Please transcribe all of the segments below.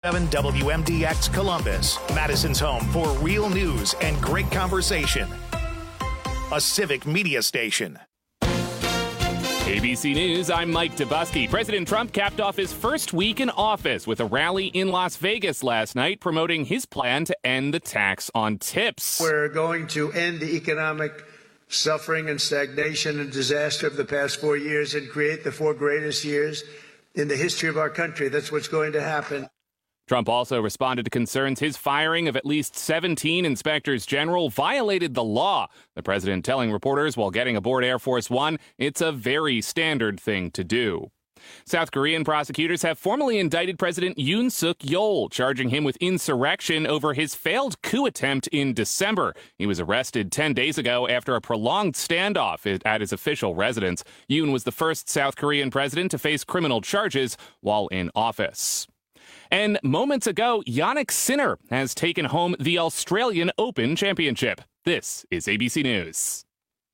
7 WMDX Columbus, Madison's home for real news and great conversation. A civic media station. ABC News, I'm Mike Dubusky. President Trump capped off his first week in office with a rally in Las Vegas last night promoting his plan to end the tax on tips. We're going to end the economic suffering and stagnation and disaster of the past 4 years and create the 4 greatest years in the history of our country. That's what's going to happen. Trump also responded to concerns his firing of at least 17 inspectors general violated the law. The president telling reporters while getting aboard Air Force One, it's a very standard thing to do. South Korean prosecutors have formally indicted President Yoon Suk Yeol, charging him with insurrection over his failed coup attempt in December. He was arrested 10 days ago after a prolonged standoff at his official residence. Yoon was the first South Korean president to face criminal charges while in office. And moments ago, Jannik Sinner has taken home the Australian Open Championship. This is ABC News.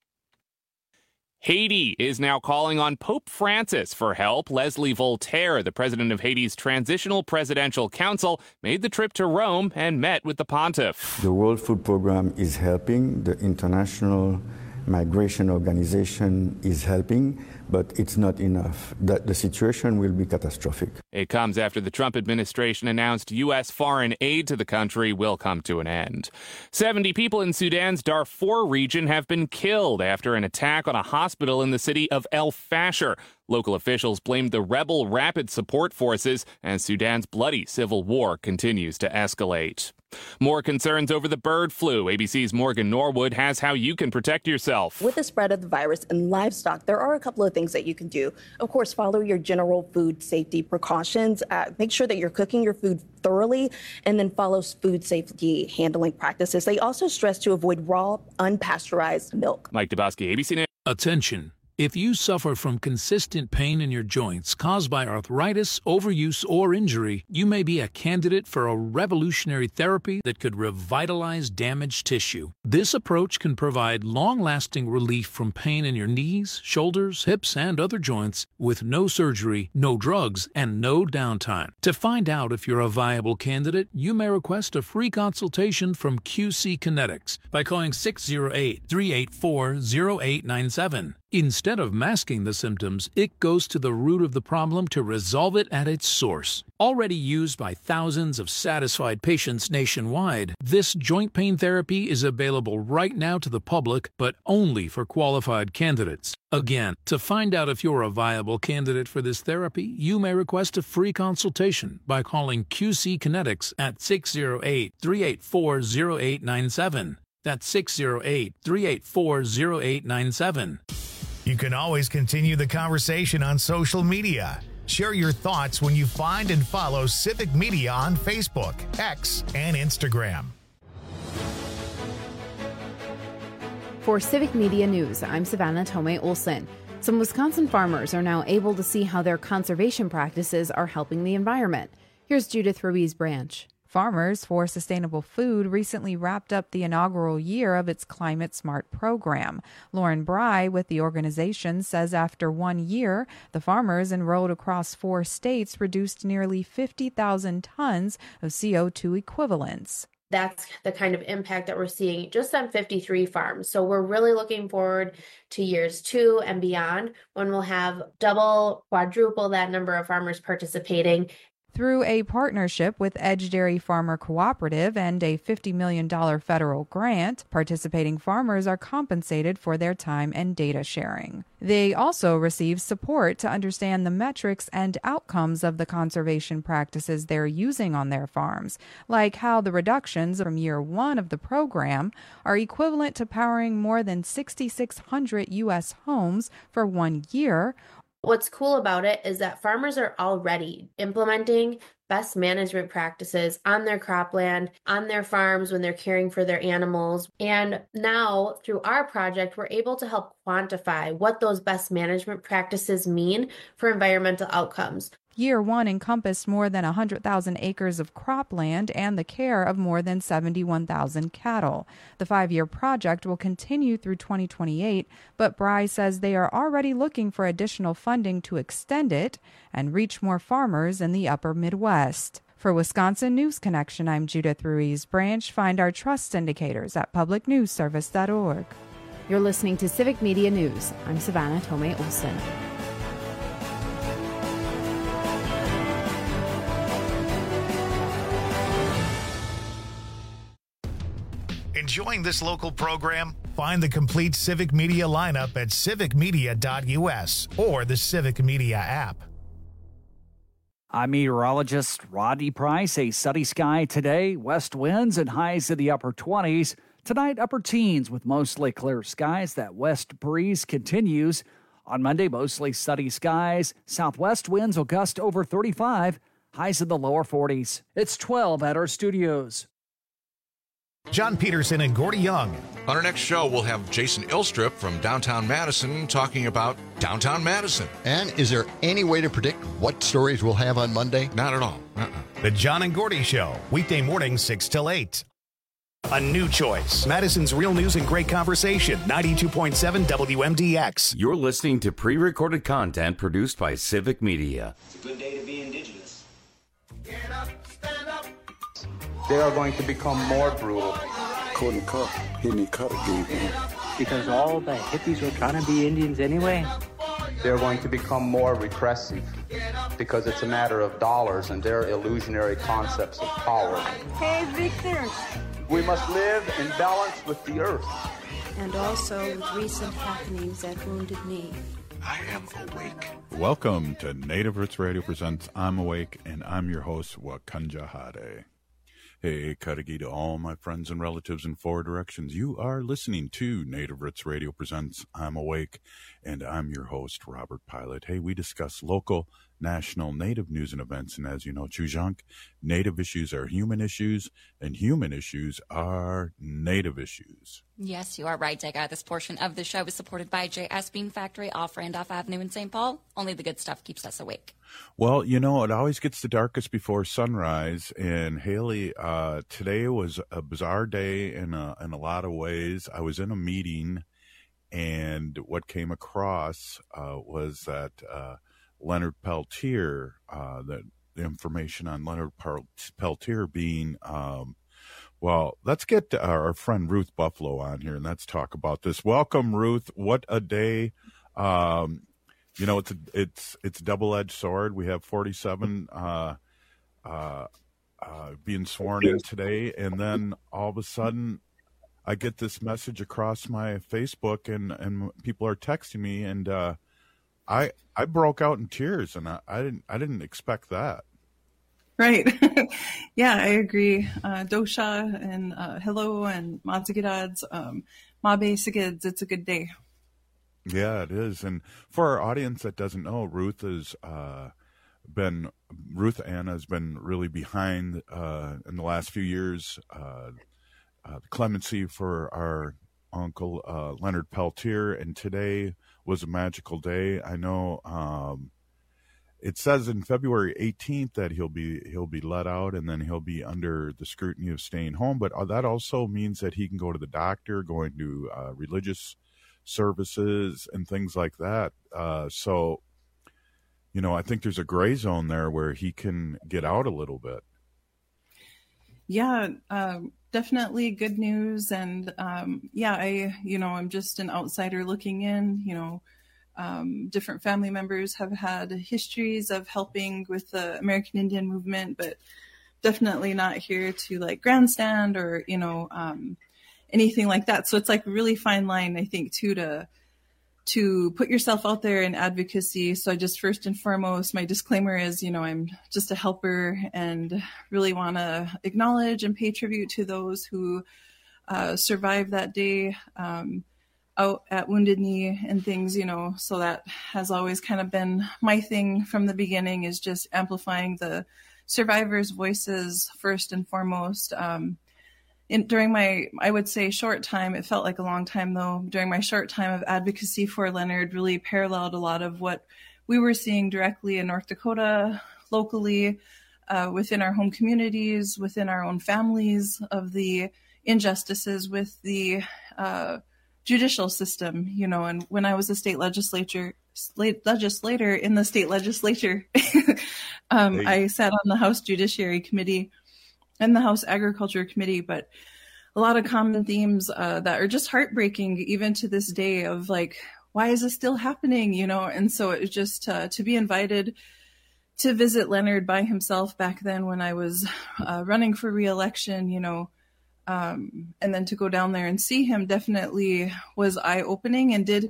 Haiti is now calling on Pope Francis for help. Leslie Voltaire, the president of Haiti's Transitional Presidential Council, made the trip to Rome and met with the pontiff. The World Food Program is helping. The International Migration Organization is helping, but it's not enough. The situation will be catastrophic. It comes after the Trump administration announced U.S. foreign aid to the country will come to an end. 70 people in Sudan's Darfur region have been killed after an attack on a hospital in the city of El Fasher. Local officials blamed the rebel Rapid Support Forces as Sudan's bloody civil war continues to escalate. More concerns over the bird flu. ABC's Morgan Norwood has how you can protect yourself. With the spread of the virus in livestock, there are a couple of things that you can do. Of course, follow your general food safety precautions. Make sure that you're cooking your food thoroughly, and then follow food safety handling practices. They also stress to avoid raw, unpasteurized milk. Mike Dubusky, ABC News. Attention. If you suffer from consistent pain in your joints caused by arthritis, overuse, or injury, you may be a candidate for a revolutionary therapy that could revitalize damaged tissue. This approach can provide long-lasting relief from pain in your knees, shoulders, hips, and other joints with no surgery, no drugs, and no downtime. To find out if you're a viable candidate, you may request a free consultation from QC Kinetics by calling 608-384-0897. Instead of masking the symptoms, it goes to the root of the problem to resolve it at its source. Already used by thousands of satisfied patients nationwide, this joint pain therapy is available right now to the public, but only for qualified candidates. Again, to find out if you're a viable candidate for this therapy, you may request a free consultation by calling QC Kinetics at 608-384-0897. That's 608-384-0897. You can always continue the conversation on social media. Share your thoughts when you find and follow Civic Media on Facebook, X, and Instagram. For Civic Media News, I'm Savannah Tomei Olson. Some Wisconsin farmers are now able to see how their conservation practices are helping the environment. Here's Judith Ruiz-Branch. Farmers for Sustainable Food recently wrapped up the inaugural year of its Climate Smart program. Lauren Bry with the organization says after 1 year, the farmers enrolled across 4 states reduced nearly 50,000 tons of CO2 equivalents. That's the kind of impact that we're seeing just on 53 farms. So we're really looking forward to years 2 and beyond when we'll have double, quadruple that number of farmers participating. Through a partnership with Edge Dairy Farmer Cooperative and a $50 million federal grant, participating farmers are compensated for their time and data sharing. They also receive support to understand the metrics and outcomes of the conservation practices they're using on their farms, like how the reductions from year 1 of the program are equivalent to powering more than 6,600 U.S. homes for 1 year. What's cool about it is that farmers are already implementing best management practices on their cropland, on their farms when they're caring for their animals. And now through our project, we're able to help quantify what those best management practices mean for environmental outcomes. Year 1 encompassed more than 100,000 acres of cropland and the care of more than 71,000 cattle. The 5-year project will continue through 2028, but Bry says they are already looking for additional funding to extend it and reach more farmers in the upper Midwest. For Wisconsin News Connection, I'm Judith Ruiz-Branch. Find our trust indicators at publicnewsservice.org. You're listening to Civic Media News. I'm Savannah Tomei Olson. Enjoying this local program? Find the complete Civic Media lineup at civicmedia.us or the Civic Media app. I'm meteorologist Rodney Price. A sunny sky today, west winds and highs in the upper 20s. Tonight, upper teens with mostly clear skies. That west breeze continues. On Monday, mostly sunny skies. Southwest winds will gust over 35, highs in the lower 40s. It's 12 at our studios. John Peterson and Gordy Young. On our next show, we'll have Jason Ilstrup from downtown Madison talking about downtown Madison. And is there any way to predict what stories we'll have on Monday? Not at all. The John and Gordy Show, weekday mornings 6 till 8. A new choice. Madison's real news and great conversation. 92.7 WMDX. You're listening to pre-recorded content produced by Civic Media. It's a good day to be indigenous. Get up, stand up. They are going to become more brutal. Couldn't cut. He didn't cut again. Because all the hippies were trying to be Indians anyway. They're going to become more repressive because it's a matter of dollars and their illusionary concepts of power. Hey, Victor. We must live in balance with the earth. And also with recent happenings at Wounded Knee. I am awake. Welcome to Native Roots Radio presents I'm Awake, and I'm your host, Wakanja Hade. Hey, Karagi to all my friends and relatives in four directions. You are listening to Native Roots Radio presents I'm Awake, and I'm your host, Robert Pilot. Hey, we discuss local, national, Native news and events, and as you know, Chujunk, Native issues are human issues, and human issues are Native issues. Yes, you are right, Jagger. This portion of the show is supported by JS Bean Factory off Randolph Avenue in St. Paul. Only the good stuff keeps us awake. Well, you know, it always gets the darkest before sunrise, and Haley, today was a bizarre day in a lot of ways. I was in a meeting, and what came across was that Leonard Peltier, the information on Leonard Peltier being, well, let's get our friend Ruth Buffalo on here, and let's talk about this. Welcome, Ruth. What a day. You know, it's a double-edged sword. We have 47 being sworn in today, and then all of a sudden, I get this message across my Facebook, and people are texting me, and I broke out in tears, and I didn't expect that. Right. Yeah, I agree. Dosha and hello and Matsigidads, Mabe Sigids, it's a good day. Yeah, it is. And for our audience that doesn't know, Ruth Anna has been really behind in the last few years, the clemency for our uncle Leonard Peltier, and today was a magical day. I know it says in February 18th that he'll be let out, and then he'll be under the scrutiny of staying home. But that also means that he can go to the doctor, going to religious services and things like that. So, you know, I think there's a gray zone there where he can get out a little bit. Yeah, definitely good news. And I'm just an outsider looking in. You know, different family members have had histories of helping with the American Indian movement, but definitely not here to like grandstand or, you know, anything like that. So it's like a really fine line, I think, too, to put yourself out there in advocacy. So I just first and foremost, my disclaimer is, you know, I'm just a helper and really want to acknowledge and pay tribute to those who survived that day out at Wounded Knee and things, you know. So that has always kind of been my thing from the beginning, is just amplifying the survivors' voices first and foremost. During my, I would say, short time, it felt like a long time though, during my short time of advocacy for Leonard, really paralleled a lot of what we were seeing directly in North Dakota, locally, within our home communities, within our own families, of the injustices with the judicial system, you know. And when I was a state legislator in the state legislature I sat on the House Judiciary Committee and the House Agriculture Committee, but a lot of common themes that are just heartbreaking even to this day of like, why is this still happening? And so it was just to be invited to visit Leonard by himself back then when I was running for re-election, and then to go down there and see him definitely was eye-opening and did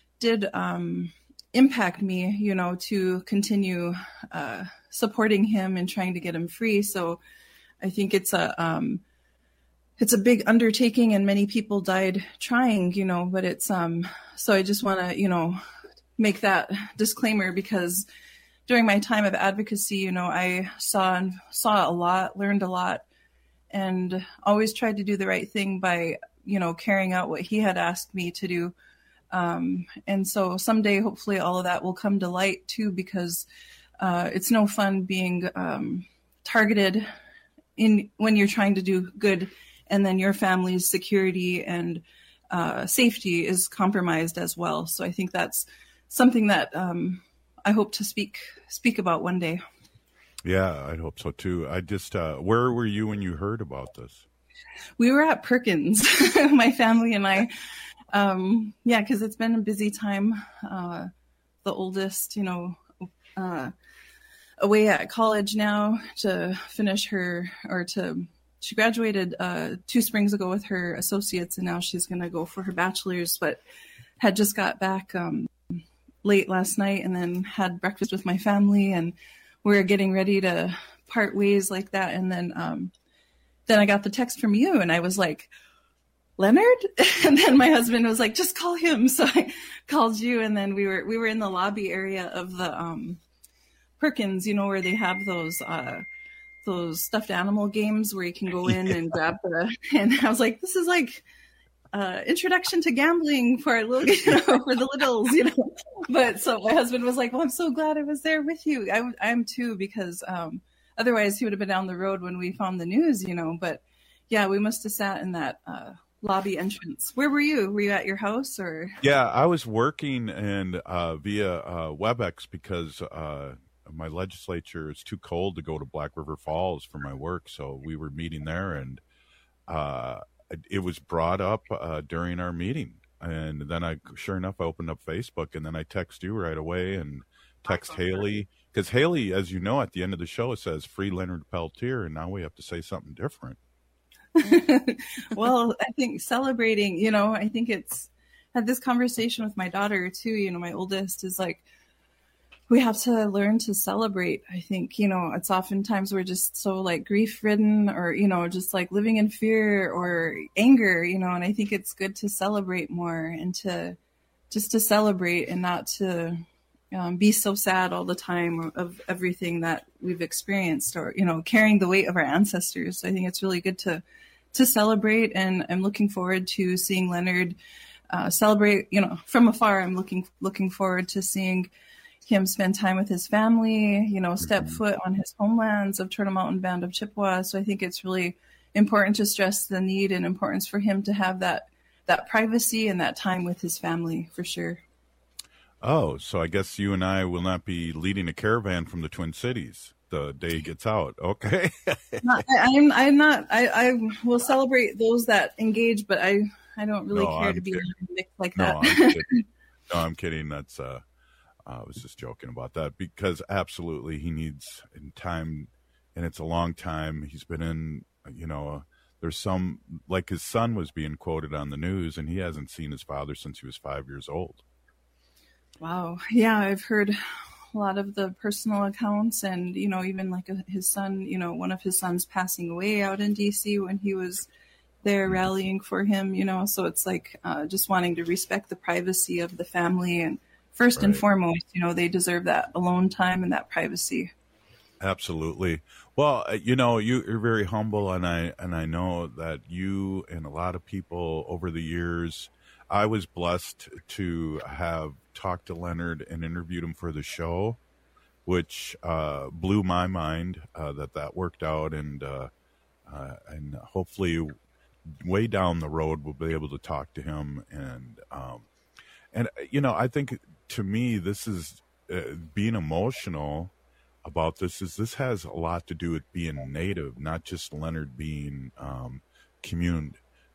impact me, to continue supporting him and trying to get him free. So I think it's a big undertaking and many people died trying, but it's so I just want to, make that disclaimer because during my time of advocacy, I saw a lot, learned a lot, and always tried to do the right thing by, carrying out what he had asked me to do. And so someday, hopefully all of that will come to light too, because it's no fun being targeted when you're trying to do good and then your family's security and safety is compromised as well. So I think that's something that I hope to speak about one day. Yeah, I hope so too. I just, where were you when you heard about this? We were at Perkins, my family and I. Because it's been a busy time. The oldest, away at college now to finish she graduated 2 springs ago with her associates, and now she's going to go for her bachelor's, but had just got back late last night and then had breakfast with my family, and we're getting ready to part ways like that. And then I got the text from you, and I was like, Leonard? And then my husband was like, just call him. So I called you, and then we were in the lobby area of the Perkins, where they have those stuffed animal games where you can go in and grab and I was like, this is like introduction to gambling for a little, for the littles, But so my husband was like, well, I'm so glad I was there with you. I'm too, because otherwise he would have been down the road when we found the news, But yeah, we must have sat in that lobby entrance. Where were you? Were you at your house or? Yeah, I was working and via WebEx because my legislature is too cold to go to Black River Falls for my work. So we were meeting there, and it was brought up during our meeting. And then sure enough, I opened up Facebook, and then I text you right away and text Haley. Because Haley, as you know, at the end of the show, it says free Leonard Peltier, and now we have to say something different. Well, I think celebrating, I think had this conversation with my daughter too, my oldest is like, we have to learn to celebrate. I think, it's oftentimes we're just so like grief ridden or, just like living in fear or anger, and I think it's good to celebrate more and to celebrate and not to be so sad all the time of everything that we've experienced or, carrying the weight of our ancestors. I think it's really good to celebrate, and I'm looking forward to seeing Leonard celebrate, from afar. I'm looking forward to seeing him spend time with his family, step foot on his homelands of Turtle Mountain Band of Chippewa. So I think it's really important to stress the need and importance for him to have that privacy and that time with his family for sure. Oh, so I guess you and I will not be leading a caravan from the Twin Cities the day he gets out. Okay. I'm not. I will celebrate those that engage, but I don't really care to be mixed like that. I'm kidding. That's I was just joking about that because absolutely he needs time, and it's a long time. He's been in, there's some, like his son was being quoted on the news, and he hasn't seen his father since he was 5 years old. Wow. Yeah, I've heard a lot of the personal accounts, and, even like his son, one of his sons passing away out in DC when he was there rallying for him, so it's like just wanting to respect the privacy of the family, and first and foremost, they deserve that alone time and that privacy. Absolutely. Well, you're very humble, and I know that you and a lot of people over the years, I was blessed to have talked to Leonard and interviewed him for the show, which blew my mind that worked out, and hopefully way down the road we'll be able to talk to him, and I think to me this is being emotional about this is this has a lot to do with being Native, not just Leonard being communed.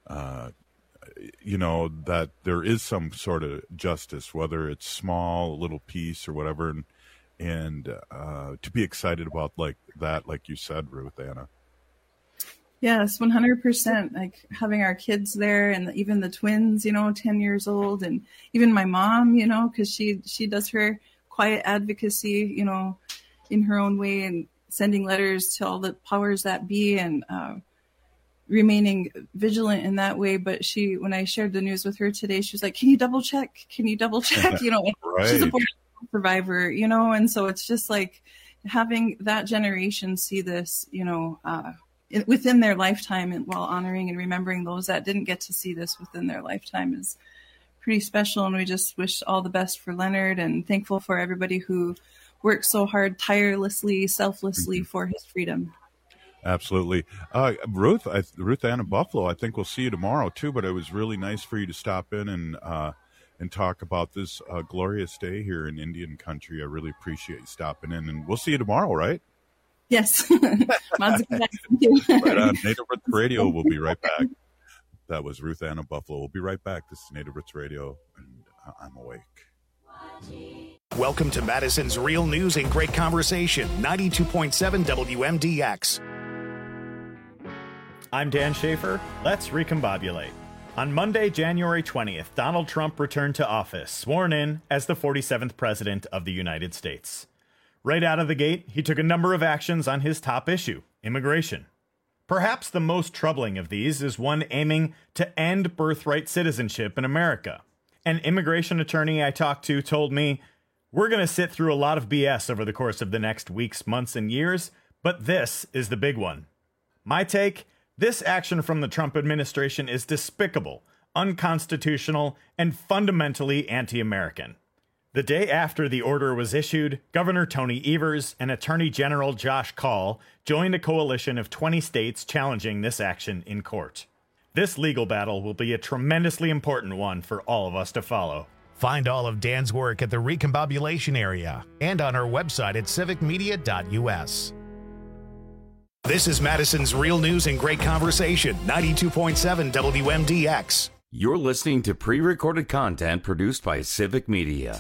That there is some sort of justice, whether it's small, a little piece or whatever, and to be excited about like that, like you said, Ruth Anna. Yes, 100%. Like having our kids there, and even the twins, 10 years old, and even my mom, because she does her quiet advocacy, in her own way, and sending letters to all the powers that be, and remaining vigilant in that way. But when I shared the news with her today, she was like, can you double check? Right. She's a survivor, and so it's just like having that generation see this, within their lifetime, and while honoring and remembering those that didn't get to see this within their lifetime is pretty special. And we just wish all the best for Leonard, and thankful for everybody who works so hard, tirelessly, selflessly for his freedom. Absolutely. Ruth Anna Buffalo, I think we'll see you tomorrow too, but it was really nice for you to stop in and talk about this glorious day here in Indian country. I really appreciate you stopping in, and we'll see you tomorrow, right? Yes. Right on Native Roots Radio. We'll be right back. That was Ruth Anna Buffalo. We'll be right back. This is Native Roots Radio, and I'm awake. Welcome to Madison's Real News and Great Conversation, 92.7 WMDX. I'm Dan Schaefer. Let's recombobulate. On Monday, January 20th, Donald Trump returned to office, sworn in as the 47th President of the United States. Right out of the gate, he took a number of actions on his top issue, immigration. Perhaps the most troubling of these is one aiming to end birthright citizenship in America. An immigration attorney I talked to told me, "We're going to sit through a lot of BS over the course of the next weeks, months, and years, but this is the big one." My take? This action from the Trump administration is despicable, unconstitutional, and fundamentally anti-American. The day after the order was issued, Governor Tony Evers and Attorney General Josh Kaul joined a coalition of 20 states challenging this action in court. This legal battle will be a tremendously important one for all of us to follow. Find all of Dan's work at the Recombobulation Area and on our website at civicmedia.us. This is Madison's Real News and Great Conversation, 92.7 WMDX. You're listening to pre-recorded content produced by Civic Media.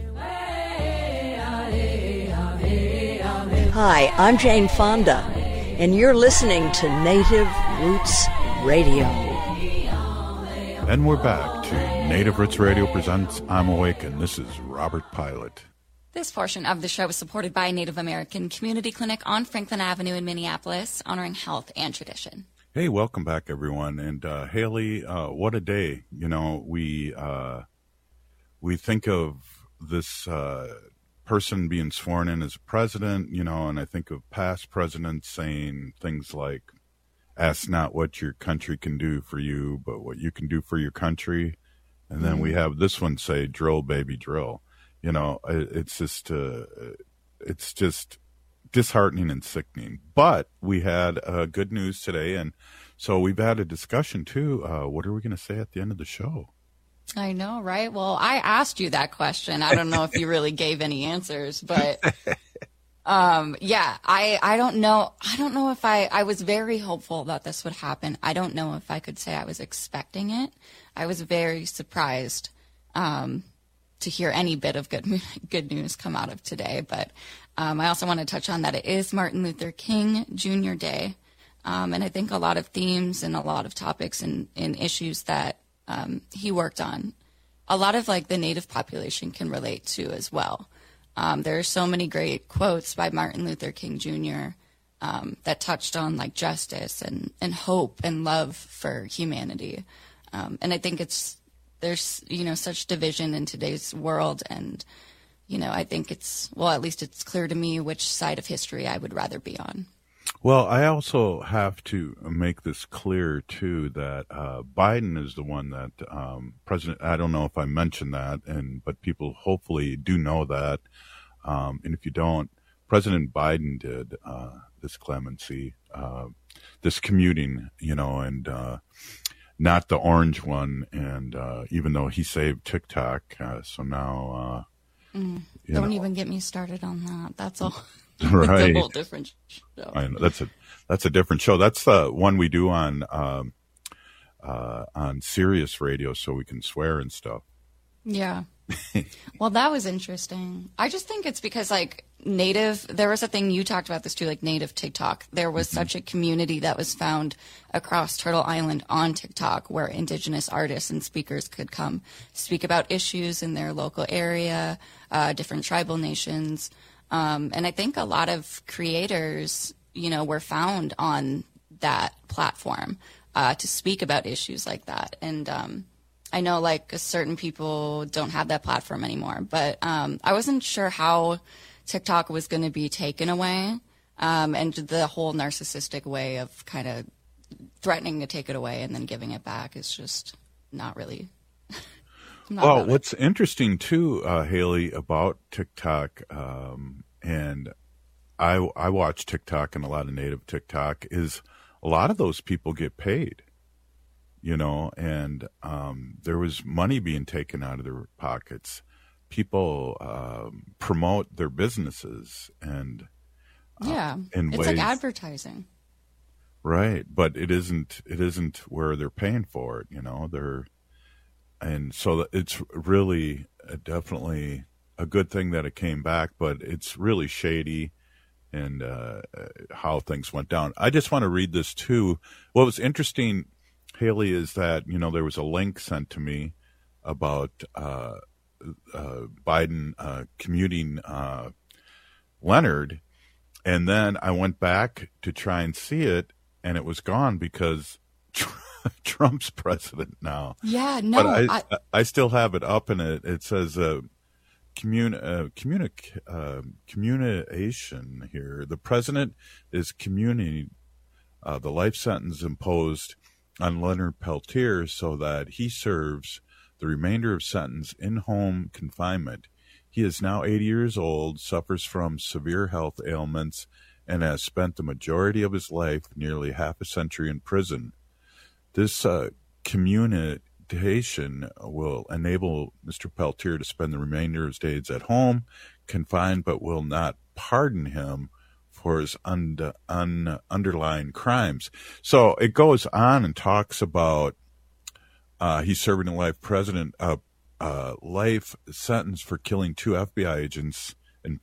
Hi, I'm Jane Fonda, and you're listening to Native Roots Radio. And we're back to Native Roots Radio presents I'm Awake, and this is Robert Pilot. This portion of the show is supported by Native American Community Clinic on Franklin Avenue in Minneapolis, honoring health and tradition. Hey, welcome back, everyone. And Haley, what a day. We think of this person being sworn in as a president, and I think of past presidents saying things like, ask not what your country can do for you, but what you can do for your country. And then we have this one say, drill, baby, drill. It's just disheartening and sickening. But we had good news today, and so we've had a discussion too. What are we going to say at the end of the show? I know, right? Well, I asked you that question. I don't know if you really gave any answers, but I don't know. I don't know if I was very hopeful that this would happen. I don't know if I could say I was expecting it. I was very surprised to hear any bit of good news come out of today. But I also want to touch on that it is Martin Luther King Jr. Day. And I think a lot of themes and a lot of topics and issues that he worked on, a lot of the Native population can relate to as well. There are so many great quotes by Martin Luther King Jr. That touched on justice and hope and love for humanity. And I think there's such division in today's world, and I think at least it's clear to me which side of history I would rather be on. Well, I also have to make this clear too that Biden is the one that President. I don't know if I mentioned that, but people hopefully do know that. And if you don't, President Biden did this clemency, this commuting, and not the orange one. And even though he saved TikTok, so now don't even get me started on that. That's all. Right. It's a whole different show. I know, that's a different show. That's the one we do on Sirius Radio, so we can swear and stuff. Yeah. Well, that was interesting. I just think it's because, like, there was a thing, you talked about this too, like native TikTok. There was such a community that was found across Turtle Island on TikTok where indigenous artists and speakers could come speak about issues in their local area, different tribal nations. And I think a lot of creators, were found on that platform to speak about issues like that. And I know, like, certain people don't have that platform anymore, but I wasn't sure how TikTok was going to be taken away, and the whole narcissistic way of kind of threatening to take it away and then giving it back is just not really. Well, what's interesting too, Haley, about TikTok, and I watch TikTok and a lot of native TikTok, is a lot of those people get paid. And there was money being taken out of their pockets. People promote their businesses and in it's ways, like advertising, right? But it isn't where they're paying for it. And so it's really definitely a good thing that it came back, but it's really shady. And how things went down. I just want to read this too. What was interesting, Haley, is that, there was a link sent to me about Biden commuting Leonard. And then I went back to try and see it, and it was gone because Trump's president now. Yeah, no. But I still have it up, and it says communication here. The president is communing the life sentence imposed on Leonard Peltier so that he serves the remainder of sentence in home confinement. He is now 80 years old, suffers from severe health ailments, and has spent the majority of his life, nearly half a century, in prison. This communication will enable Mr. Peltier to spend the remainder of his days at home, confined, but will not pardon him for his underlying crimes. So it goes on and talks about he's serving a life sentence for killing 2 FBI agents in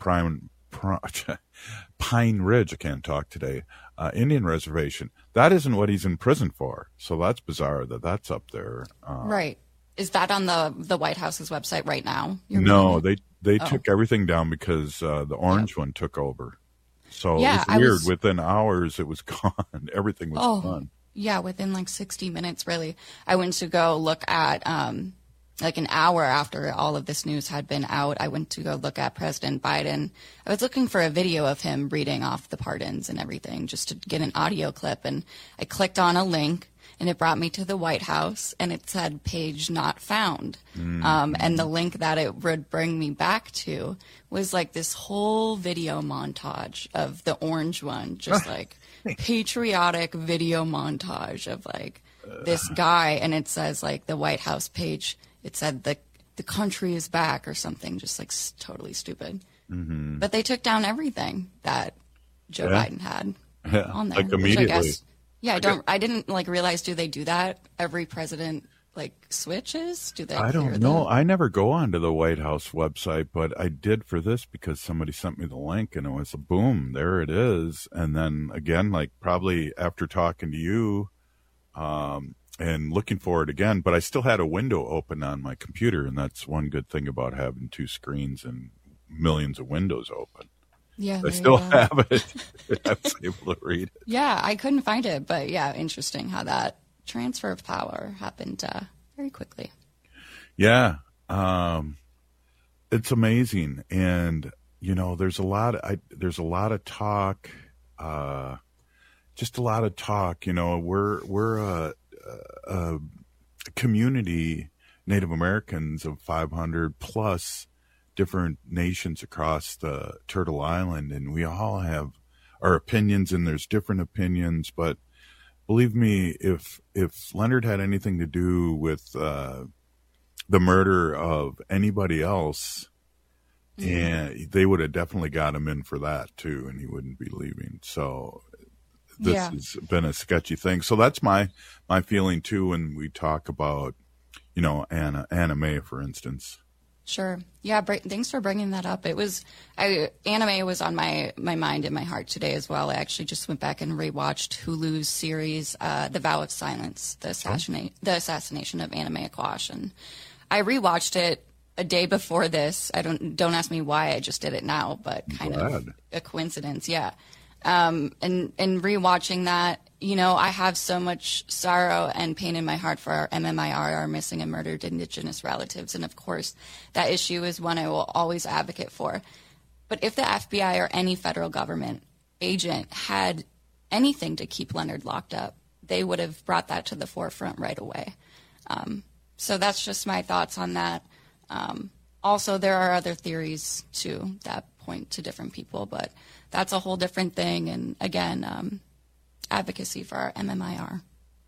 Pine Ridge, I can't talk today, Indian reservation. That isn't what he's in prison for. So that's bizarre that's up there. Right. Is that on the White House's website right now? No, they took everything down because the orange one took over. So it was weird. Within hours, it was gone. Everything was gone. Yeah, within like 60 minutes, really. I went to go look at, like an hour after all of this news had been out, I went to go look at President Biden. I was looking for a video of him reading off the pardons and everything just to get an audio clip. And I clicked on a link, and it brought me to the White House, and it said page not found. And the link that it would bring me back to was like this whole video montage of the orange one, just like patriotic video montage of like this guy. And it says like the White House page, it said the country is back or something, just like totally stupid. Mm-hmm. But they took down everything that Joe Biden had on there. Like immediately. I didn't like realize, do they do that? Every president like switches? Do they? I don't know. I never go onto the White House website, but I did for this because somebody sent me the link and it was a boom, there it is. And then again, like probably after talking to you, and looking for it again, but I still had a window open on my computer, and that's one good thing about having 2 screens and millions of windows open. Yeah, I still have it. I was able to read it. Yeah, I couldn't find it, but yeah, interesting how that transfer of power happened very quickly. Yeah, it's amazing, and there's a lot of talk, just a lot of talk. We're a community, Native Americans of 500 plus different nations across the Turtle Island, and we all have our opinions, and there's different opinions, but believe me, if Leonard had anything to do with the murder of anybody else, And they would have definitely got him in for that too, and he wouldn't be leaving. So this has been a sketchy thing. So that's my feeling too when we talk about, Anna Mae, for instance. Sure. Yeah. Thanks for bringing that up. Anna Mae was on my mind and my heart today as well. I actually just went back and rewatched Hulu's series, The Vow of Silence, the assassination of Anna Mae Aquash, and I rewatched it a day before this. Don't ask me why I just did it now, but kind of a coincidence. Yeah. And rewatching that, I have so much sorrow and pain in my heart for our MMIR, our missing and murdered Indigenous relatives. And of course, that issue is one I will always advocate for. But if the FBI or any federal government agent had anything to keep Leonard locked up, they would have brought that to the forefront right away. So that's just my thoughts on that. Also, there are other theories, too, that point to different people, but that's a whole different thing. And again, advocacy for our MMIR.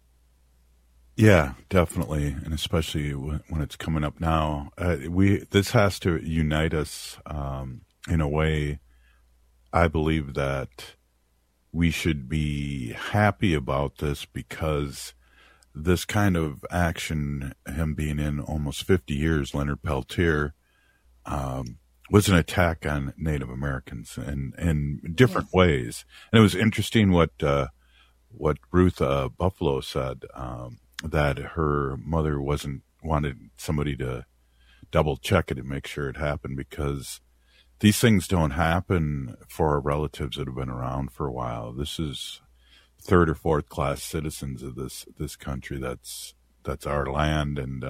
Yeah, definitely. And especially when it's coming up now, this has to unite us in a way. I believe that we should be happy about this because this kind of action, him being in almost 50 years, Leonard Peltier, was an attack on Native Americans in different ways. And it was interesting what Ruth Buffalo said, that her mother wanted somebody to double check it and make sure it happened, because these things don't happen for our relatives that have been around for a while. This is third or fourth class citizens of this country. That's our land. And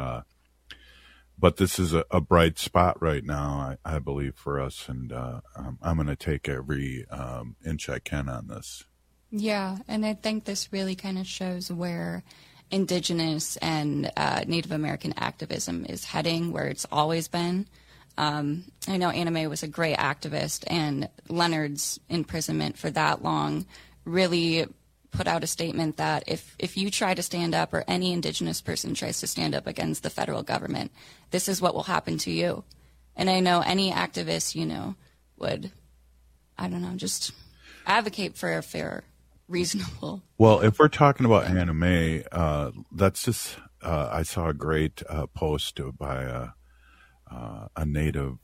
but this is a bright spot right now, I believe, for us. And I'm going to take every inch I can on this. Yeah, and I think this really kind of shows where Indigenous and Native American activism is heading, where it's always been. I know Anna Mae was a great activist, and Leonard's imprisonment for that long really put out a statement that if you try to stand up, or any Indigenous person tries to stand up against the federal government, this is what will happen to you. And I know any activist, would, just advocate for a fair, reasonable. Well, if we're talking about Anna Mae, that's just, I saw a great post by a Native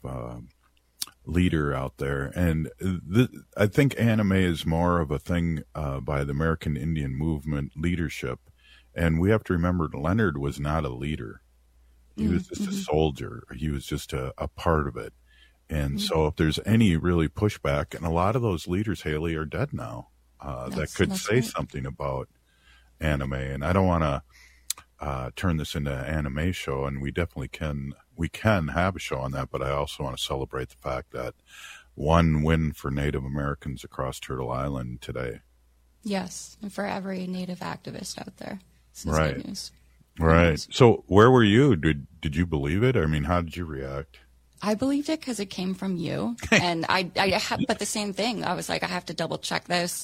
leader out there, and I think Anna Mae is more of a thing by the American Indian movement leadership, and we have to remember Leonard was not a leader. He was just a soldier. He was just a part of it. And so if there's any really pushback, and a lot of those leaders, Haley, are dead now, that could say something about Anna Mae. And I don't want to turn this into an Anna Mae show, and we definitely can have a show on that, but I also want to celebrate the fact that one win for Native Americans across Turtle Island today. Yes, and for every Native activist out there. This is good news. Right. So where were you? Did you believe it? I mean, how did you react? I believed it because it came from you, and but the same thing. I was like, I have to double check this.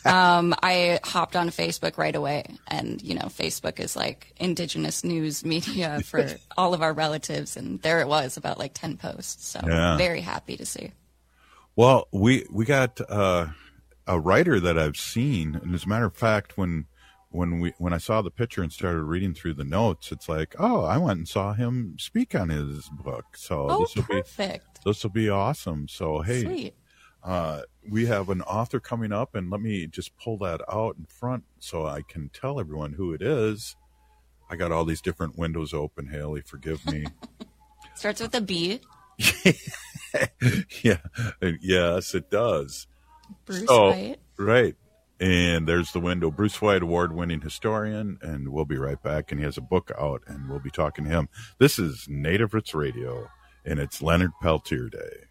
I hopped on Facebook right away, and Facebook is like Indigenous news media for all of our relatives, and there it was, about like 10 posts. So very happy to see. Well, we got a writer that I've seen, and as a matter of fact, when I saw the picture and started reading through the notes, it's like, oh, I went and saw him speak on his book. So this will be awesome. So, hey, sweet. We have an author coming up, and let me just pull that out in front so I can tell everyone who it is. I got all these different windows open, Haley, forgive me. Starts with a B. Yeah. Yes, it does. Bruce White. Right. And there's the window. Bruce White, award-winning historian, and we'll be right back. And he has a book out, and we'll be talking to him. This is Native Roots Radio, and it's Leonard Peltier Day.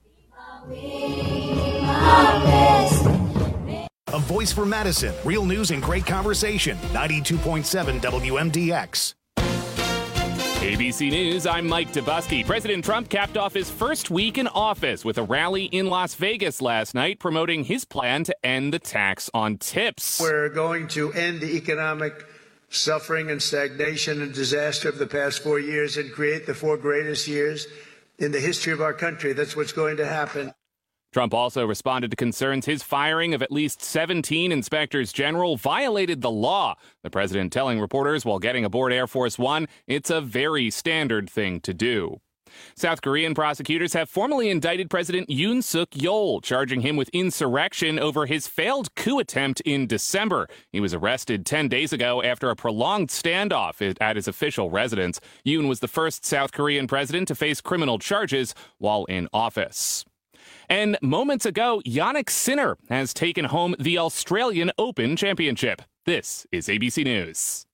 A voice for Madison. Real news and great conversation. 92.7 WMDX. ABC News, I'm Mike Dubusky. President Trump capped off his first week in office with a rally in Las Vegas last night promoting his plan to end the tax on tips. We're going to end the economic suffering and stagnation and disaster of the past 4 years and create the 4 greatest years in the history of our country. That's what's going to happen. Trump also responded to concerns his firing of at least 17 inspectors general violated the law. The president telling reporters while getting aboard Air Force One, it's a very standard thing to do. South Korean prosecutors have formally indicted President Yoon Suk Yeol, charging him with insurrection over his failed coup attempt in December. He was arrested 10 days ago after a prolonged standoff at his official residence. Yoon was the first South Korean president to face criminal charges while in office. And moments ago, Jannik Sinner has taken home the Australian Open Championship. This is ABC News.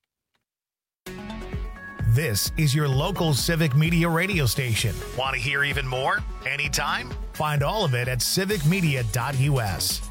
This is your local Civic Media radio station. Want to hear even more? Anytime? Find all of it at civicmedia.us.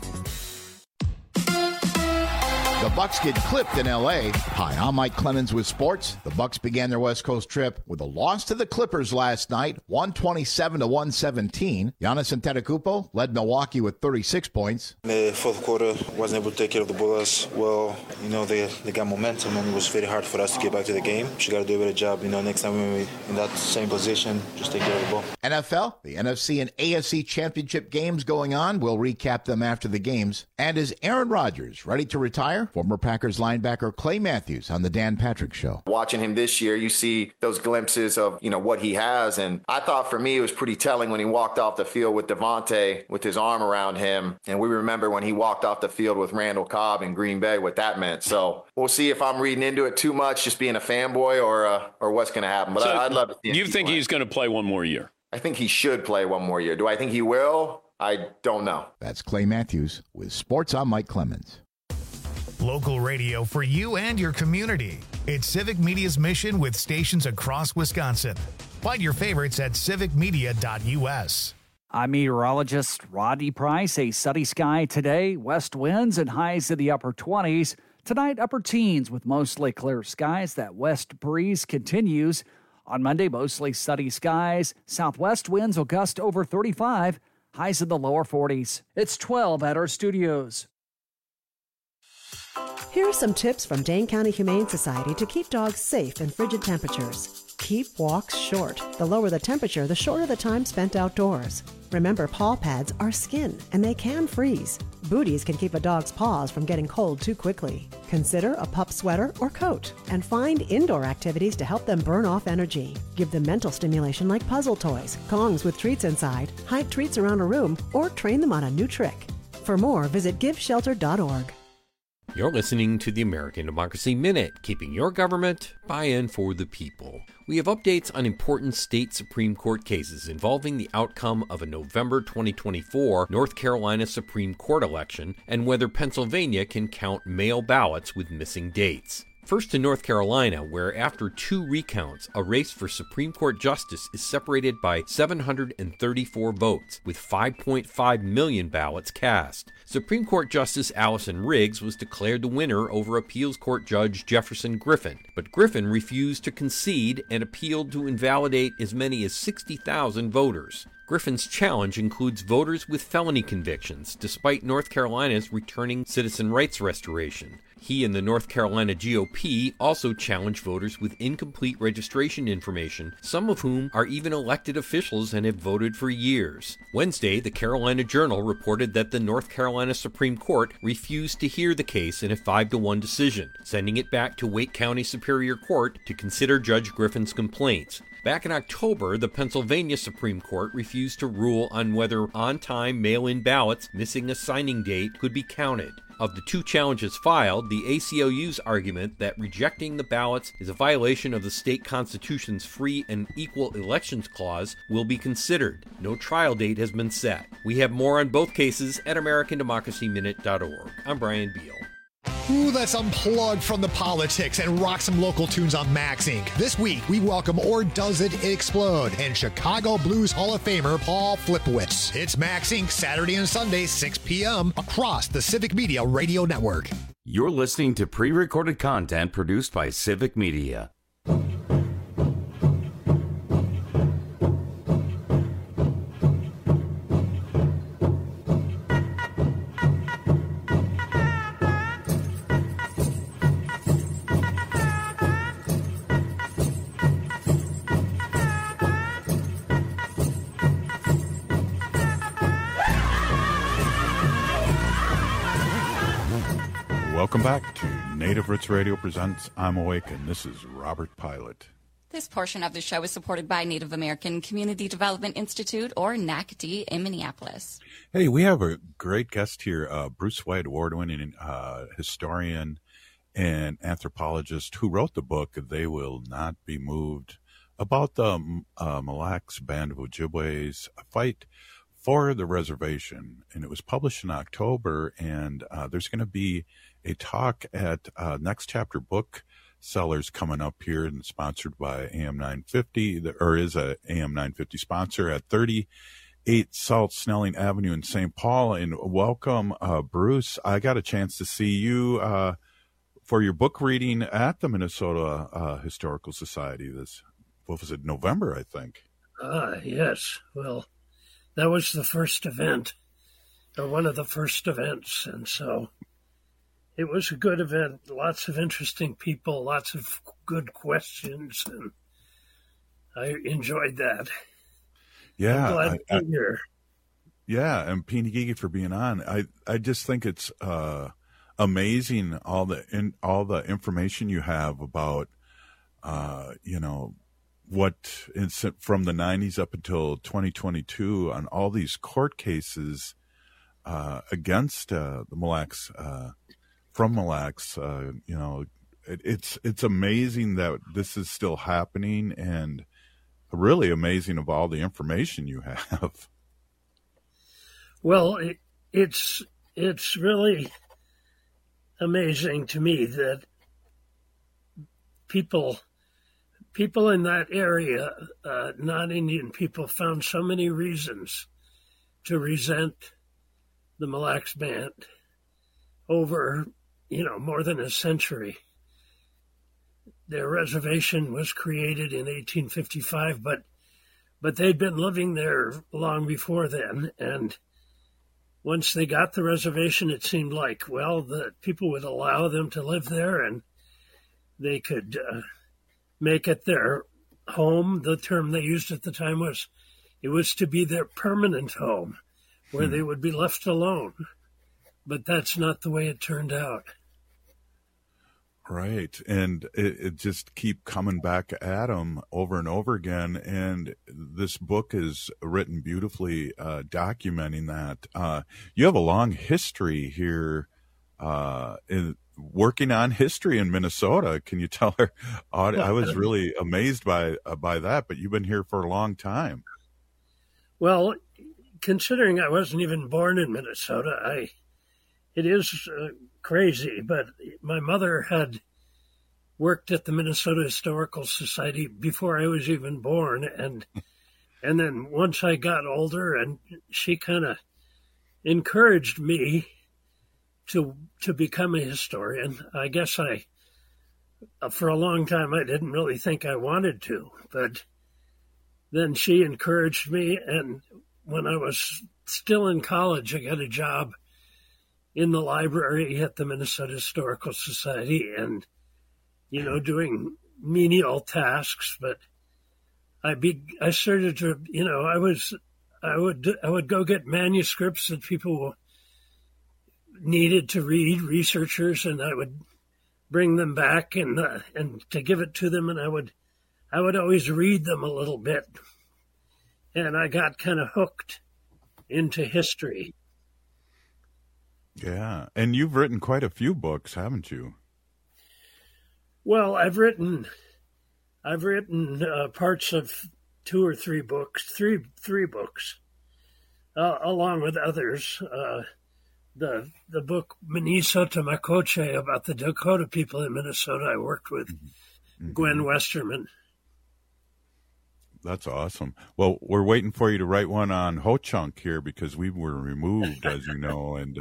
The Bucks get clipped in L.A. Hi, I'm Mike Clemens with sports. The Bucks began their West Coast trip with a loss to the Clippers last night, 127-117. Giannis Antetokounmpo led Milwaukee with 36 points. The fourth quarter wasn't able to take care of the ball as well. You know, they got momentum, and it was very hard for us to get back to the game. We got to do a better job. You know, next time we're in that same position, just take care of the ball. NFL, the NFC and AFC championship games going on. We'll recap them after the games. And is Aaron Rodgers ready to retire? Former Packers linebacker Clay Matthews on the Dan Patrick Show. Watching him this year, you see those glimpses of, you know, what he has. And I thought for me it was pretty telling when he walked off the field with Devontae with his arm around him. And we remember when he walked off the field with Randall Cobb in Green Bay, what that meant. So we'll see if I'm reading into it too much, just being a fanboy, or what's going to happen. But I'd love to see him. You think he's going to play one more year? I think he should play one more year. Do I think he will? I don't know. That's Clay Matthews with Sports. I'm Mike Clemens. Local radio for you and your community. It's Civic Media's mission with stations across Wisconsin. Find your favorites at civicmedia.us. I'm meteorologist Rodney Price. A sunny sky today, west winds and highs in the upper 20s. Tonight, upper teens with mostly clear skies. That west breeze continues. On Monday, mostly sunny skies. Southwest winds will gust over 35. Highs in the lower 40s. It's 12 at our studios. Here are some tips from Dane County Humane Society to keep dogs safe in frigid temperatures. Keep walks short. The lower the temperature, the shorter the time spent outdoors. Remember, paw pads are skin, and they can freeze. Booties can keep a dog's paws from getting cold too quickly. Consider a pup sweater or coat, and find indoor activities to help them burn off energy. Give them mental stimulation like puzzle toys, Kongs with treats inside, hide treats around a room, or train them on a new trick. For more, visit GiveShelter.org. You're listening to the American Democracy Minute, keeping your government by and for the people. We have updates on important state Supreme Court cases involving the outcome of a November 2024 North Carolina Supreme Court election and whether Pennsylvania can count mail ballots with missing dates. First to North Carolina, where after 2 recounts, a race for Supreme Court justice is separated by 734 votes, with 5.5 million ballots cast. Supreme Court Justice Allison Riggs was declared the winner over Appeals Court Judge Jefferson Griffin, but Griffin refused to concede and appealed to invalidate as many as 60,000 voters. Griffin's challenge includes voters with felony convictions, despite North Carolina's returning citizen rights restoration. He and the North Carolina GOP also challenge voters with incomplete registration information, some of whom are even elected officials and have voted for years. Wednesday, the Carolina Journal reported that the North Carolina Supreme Court refused to hear the case in a 5-1 decision, sending it back to Wake County Superior Court to consider Judge Griffin's complaints. Back in October, the Pennsylvania Supreme Court refused to rule on whether on-time mail-in ballots missing a signing date could be counted. Of the 2 challenges filed, the ACLU's argument that rejecting the ballots is a violation of the state constitution's free and equal elections clause will be considered. No trial date has been set. We have more on both cases at AmericanDemocracyMinute.org. I'm Brian Beal. Ooh, let's unplug from the politics and rock some local tunes on Max Inc. This week, we welcome Or Does It Explode and Chicago Blues Hall of Famer Paul Flipowitz. It's Max Inc. Saturday and Sunday, 6 p.m. across the Civic Media Radio Network. You're listening to pre-recorded content produced by Civic Media. Welcome back to Native Roots Radio presents I'm Awake, and this is Robert Pilot. This portion of the show is supported by Native American Community Development Institute, or NACD, in Minneapolis. Hey, we have a great guest here, Bruce White, award-winning historian and anthropologist who wrote the book They Will Not Be Moved, about the Mille Lacs Band of Ojibways fight for the reservation. And it was published in October, and there's going to be a talk at Next Chapter Book Sellers coming up here, and sponsored by AM 950, or is a AM 950 sponsor, at 38 South Snelling Avenue in St. Paul. And welcome, Bruce. I got a chance to see you for your book reading at the Minnesota Historical Society this, what was it, November, I think. Yes. Well, that was the first event, or one of the first events, and so it was a good event. Lots of interesting people, lots of good questions, and I enjoyed that. Yeah, I'm glad to be here. Yeah, and Pinigigi for being on. I just think it's amazing all the information you have about what is from the 90s up until 2022 on all these court cases against the Mille Lacs. From Mille Lacs, it's amazing that this is still happening, and really amazing of all the information you have. Well, it's really amazing to me that people in that area, not Indian people, found so many reasons to resent the Mille Lacs Band over more than a century. Their reservation was created in 1855, but they'd been living there long before then. And once they got the reservation, it seemed like, well, the people would allow them to live there, and they could make it their home. The term they used at the time was, it was to be their permanent home, where they would be left alone. But that's not the way it turned out. Right. And it just keep coming back at them over and over again. And this book is written beautifully, documenting that. You have a long history here in working on history in Minnesota. Can you tell her? I was really amazed by that, but you've been here for a long time. Well, considering I wasn't even born in Minnesota, it is crazy, but my mother had worked at the Minnesota Historical Society before I was even born, and then once I got older, and she kind of encouraged me to become a historian. I guess for a long time I didn't really think I wanted to, but then she encouraged me, and when I was still in college, I got a job in the library at the Minnesota Historical Society, and doing menial tasks. But I started to, I would go get manuscripts that people needed to read, researchers, and I would bring them back and to give it to them, and I would always read them a little bit, and I got kind of hooked into history. Yeah, and you've written quite a few books, haven't you? Well, I've written parts of 2 or 3 books, three books, along with others. The book Minnesota Makoche about the Dakota people in Minnesota, I worked with Gwen Westerman. That's awesome. Well, we're waiting for you to write one on Ho-Chunk here, because we were removed, as you know, and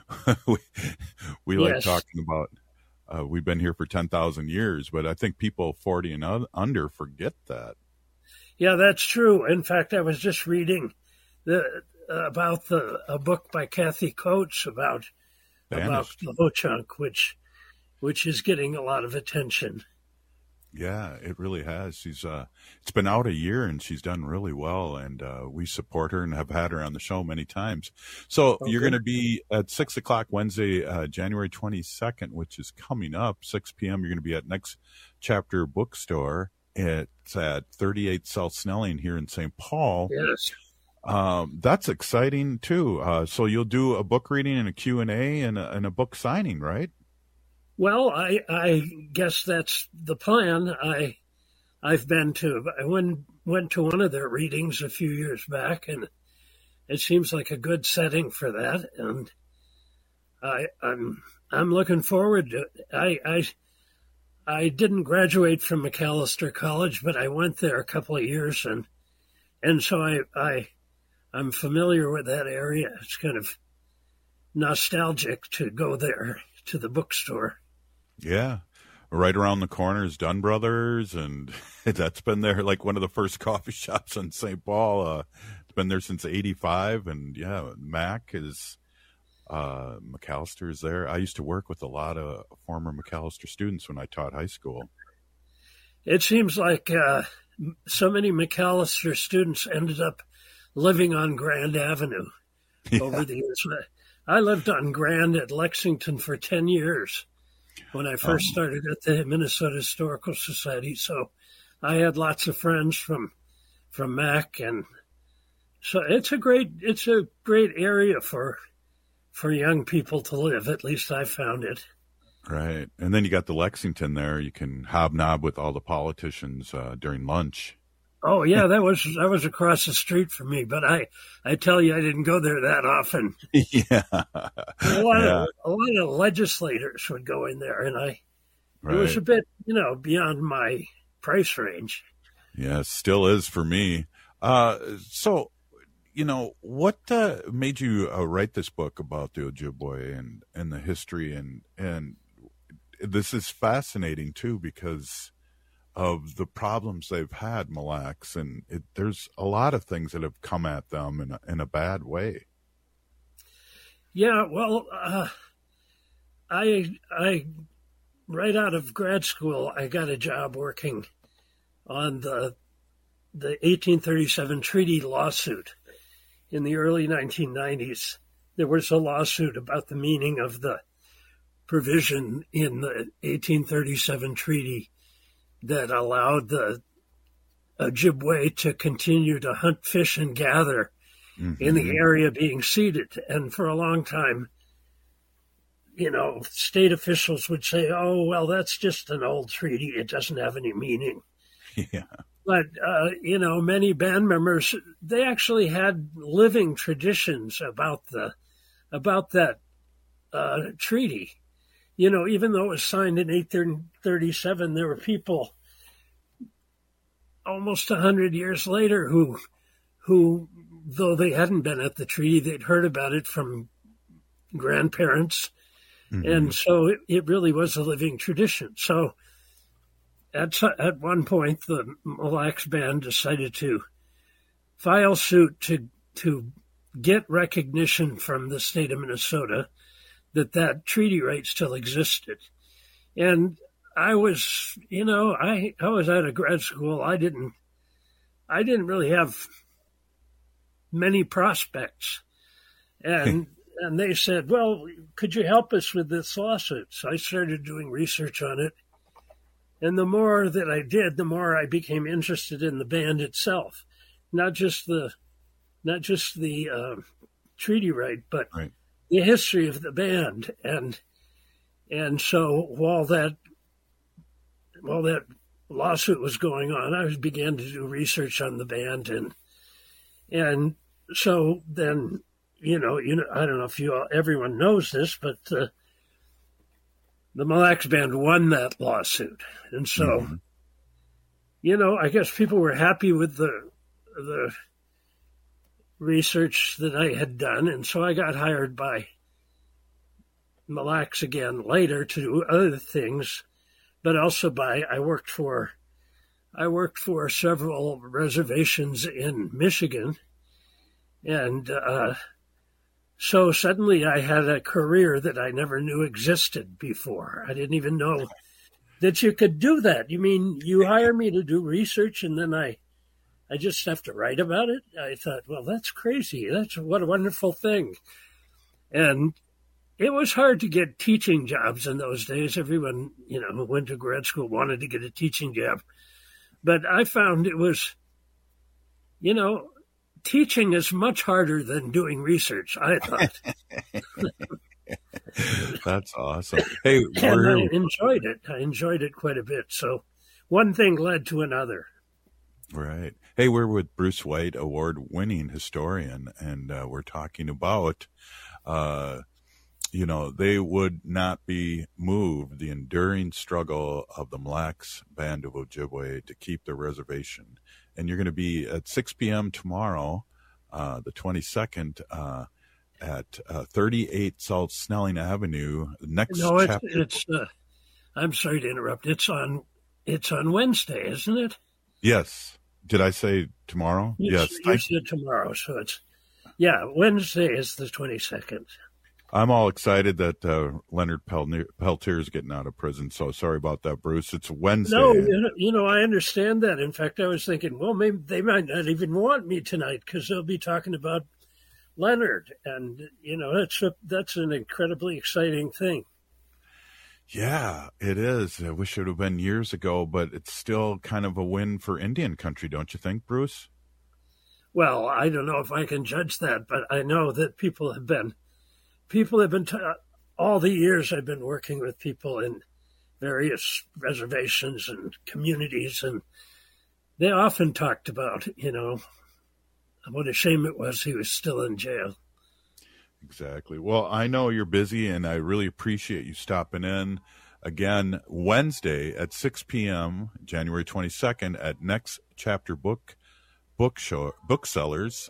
we like talking about, we've been here for 10,000 years, but I think people 40 and under forget that. Yeah, that's true. In fact, I was just reading about a book by Kathy Coates about the Ho-Chunk, which is getting a lot of attention. Yeah, it really has. She's it's been out a year and she's done really well, and we support her and have had her on the show many times. So you're going to be at 6:00 Wednesday, January 22nd, which is coming up, 6 p.m. You're going to be at Next Chapter Bookstore. It's at 38 South Snelling here in St. Paul. Yes. That's exciting too. So you'll do a book reading and a Q&A and a book signing, right? Well, I guess that's the plan. I went to one of their readings a few years back, and it seems like a good setting for that. And I'm looking forward to it. I didn't graduate from Macalester College, but I went there a couple of years, and so I'm familiar with that area. It's kind of nostalgic to go there to the bookstore. Yeah. Right around the corner is Dunn Brothers, and that's been there like one of the first coffee shops in St. Paul. It's been there since '85, and yeah, Mac is Macalester is there. I used to work with a lot of former Macalester students when I taught high school. It seems like so many Macalester students ended up living on Grand Avenue over the years. I lived on Grand at Lexington for 10 years. When I first started at the Minnesota Historical Society, so I had lots of friends from Mac, and so it's a great area for young people to live. At least I found it. Right, and then you got the Lexington there. You can hobnob with all the politicians during lunch. Oh yeah, that was across the street from me, but I tell you, I didn't go there that often. Yeah, a lot of legislators would go in there, and it was a bit, beyond my price range. Yeah, still is for me. So, what made you write this book about the Ojibwe and the history, and this is fascinating too because of the problems they've had, Mille Lacs, and there's a lot of things that have come at them in a bad way. Yeah, well, I right out of grad school, I got a job working on the 1837 treaty lawsuit in the early 1990s. There was a lawsuit about the meaning of the provision in the 1837 treaty that allowed the Ojibwe to continue to hunt, fish, and gather in the area being ceded. And for a long time, state officials would say, oh, well, that's just an old treaty. It doesn't have any meaning. Yeah. But, many band members, they actually had living traditions about that treaty. Even though it was signed in 1837, there were people almost 100 years later who, though they hadn't been at the treaty, they'd heard about it from grandparents. And so it really was a living tradition. So at one point, the Mille Lacs Band decided to file suit to get recognition from the state of Minnesota that treaty right still existed. And I was, I was out of grad school. I didn't really have many prospects. And they said, well, could you help us with this lawsuit? So I started doing research on it. And the more that I did, the more I became interested in the band itself, not just the treaty right, but the history of the band. And so while that lawsuit was going on, I began to do research on the band, and so then I don't know if everyone knows this, but the Mille Lacs Band won that lawsuit, and so I guess people were happy with the research that I had done, and so I got hired by Mille Lacs again later to do other things, but also I worked for several reservations in Michigan, and so suddenly I had a career that I never knew existed before. I didn't even know that you could do that. You mean you hire me to do research and then I just have to write about it? I thought, well, that's crazy. What a wonderful thing. And it was hard to get teaching jobs in those days. Everyone, who went to grad school wanted to get a teaching job. But I found it was, teaching is much harder than doing research, I thought. That's awesome. Hey, and I enjoyed it. I enjoyed it quite a bit. So one thing led to another. Right. Hey, we're with Bruce White, award-winning historian, and we're talking about, they would not be moved, the enduring struggle of the Mille Lacs Band of Ojibwe to keep their reservation. And you're going to be at 6 p.m. tomorrow, the 22nd, at 38 South Snelling Avenue. Next chapter. I'm sorry to interrupt. It's on Wednesday, isn't it? Yes. Did I say tomorrow? Yes. You said tomorrow, so it's Wednesday is the 22nd. I'm all excited that Leonard Peltier is getting out of prison. So sorry about that, Bruce. It's Wednesday. No, I understand that. In fact, I was thinking, well, maybe they might not even want me tonight because they'll be talking about Leonard, and that's an incredibly exciting thing. Yeah, it is. I wish it would have been years ago, but it's still kind of a win for Indian country, don't you think, Bruce? Well, I don't know if I can judge that, but I know that people have been all the years I've been working with people in various reservations and communities, and they often talked about, what a shame it was he was still in jail. Exactly. Well, I know you're busy, and I really appreciate you stopping in. Again, Wednesday at 6 p.m., January 22nd, at Next Chapter Booksellers.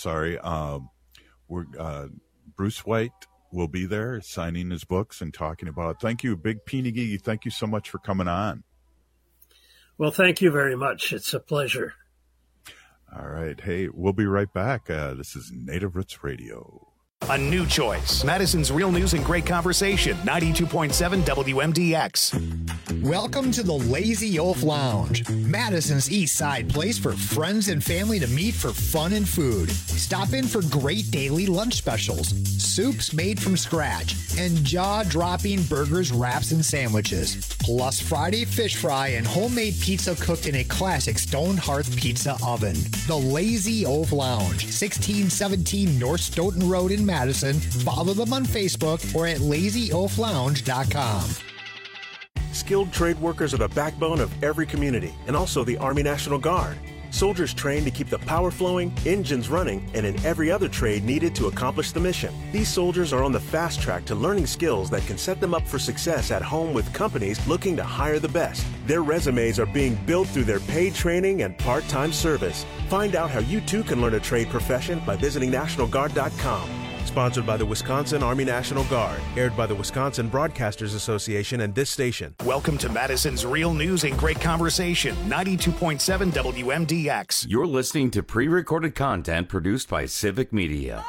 Bruce White will be there signing his books and talking about it. Thank you, Big Peenigee. Thank you so much for coming on. Well, thank you very much. It's a pleasure. All right. Hey, we'll be right back. This is Native Roots Radio. A new choice. Madison's Real News and Great Conversation. 92.7 WMDX. Welcome to the Lazy Oaf Lounge, Madison's East Side place for friends and family to meet for fun and food. Stop in for great daily lunch specials, soups made from scratch, and jaw-dropping burgers, wraps, and sandwiches. Plus Friday fish fry and homemade pizza cooked in a classic stone hearth pizza oven. The Lazy Oaf Lounge, 1617 North Stoughton Road in Madison. Follow them on Facebook or at lazyoaflounge.com. Skilled trade workers are the backbone of every community, and also the Army National Guard. Soldiers trained to keep the power flowing, engines running, and in every other trade needed to accomplish the mission. These soldiers are on the fast track to learning skills that can set them up for success at home with companies looking to hire the best. Their resumes are being built through their paid training and part-time service. Find out how you too can learn a trade profession by visiting NationalGuard.com. Sponsored by the Wisconsin Army National Guard. Aired by the Wisconsin Broadcasters Association and this station. Welcome to Madison's Real News and Great Conversation. 92.7 WMDX. You're listening to pre-recorded content produced by Civic Media.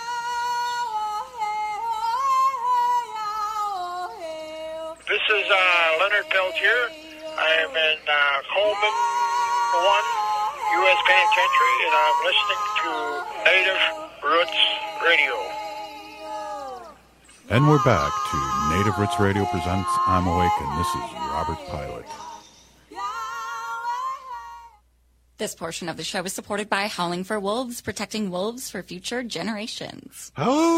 This is Leonard Peltier. I am in Coleman 1 U.S. Penitentiary, and I'm listening to Native Roots Radio. And we're back to Native Roots Radio presents I'm Awake, and this is Robert Pilot. This portion of the show is supported by Howling for Wolves, protecting wolves for future generations.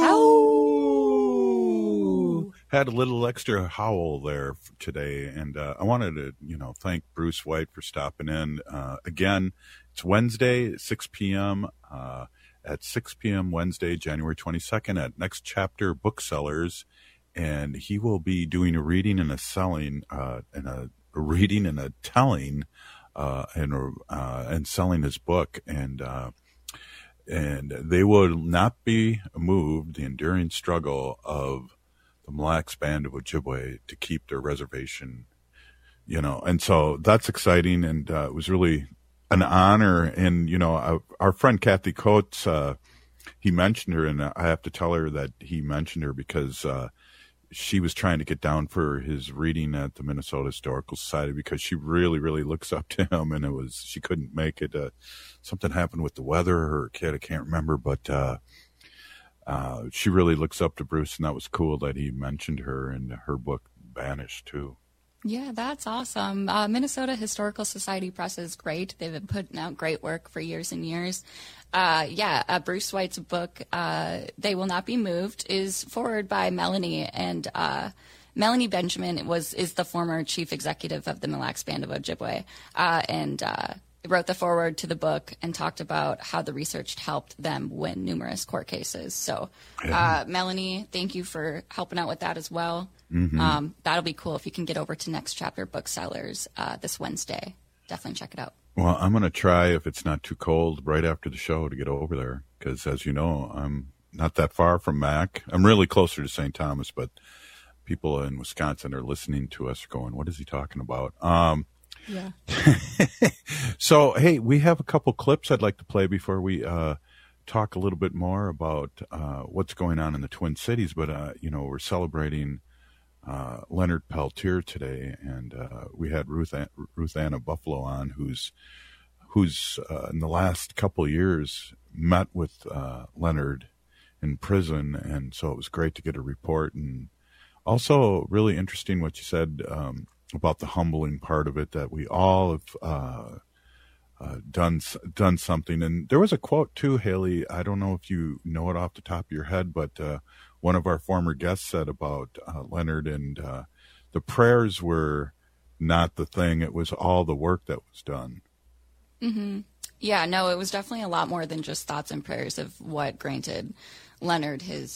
Howl! Had a little extra howl there today, and I wanted to, thank Bruce White for stopping in. Again, it's Wednesday, 6 p.m., at 6 p.m. Wednesday, January 22nd at Next Chapter Booksellers, and he will be doing a reading and a selling, and selling his book, and they will not be moved. The enduring struggle of the Mille Lacs Band of Ojibwe to keep their reservation, and so that's exciting, and it was really an honor. And our friend Kathy Coates, he mentioned her, and I have to tell her that he mentioned her because she was trying to get down for his reading at the Minnesota Historical Society because she really, really looks up to him, and she couldn't make it. Something happened with the weather, her kid, I can't remember, but she really looks up to Bruce, and that was cool that he mentioned her in her book, Banished, too. Yeah, that's awesome. Minnesota Historical Society Press is great. They've been putting out great work for years and years. Bruce White's book, They Will Not Be Moved, is forwarded by Melanie, and Melanie Benjamin is the former chief executive of the Mille Lacs Band of Ojibwe, and wrote the foreword to the book and talked about how the research helped them win numerous court cases. So, Melanie, thank you for helping out with that as well. Mm-hmm. That'll be cool if you can get over to Next Chapter Booksellers this Wednesday. Definitely check it out. Well, I'm going to try, if it's not too cold, right after the show to get over there. Because, as you know, I'm not that far from Mac. I'm really closer to St. Thomas, but people in Wisconsin are listening to us going, what is he talking about? Yeah. So, hey, we have a couple clips I'd like to play before we talk a little bit more about what's going on in the Twin Cities. But, we're celebrating Leonard Peltier today, and we had Ruth Anna Buffalo on, who's in the last couple of years met with Leonard in prison, and so it was great to get a report. And also really interesting what you said about the humbling part of it, that we all have done something. And there was a quote too, Haley, I don't know if you know it off the top of your head, but one of our former guests said about Leonard, and the prayers were not the thing. It was all the work that was done. Mm-hmm. Yeah, no, it was definitely a lot more than just thoughts and prayers of what granted Leonard his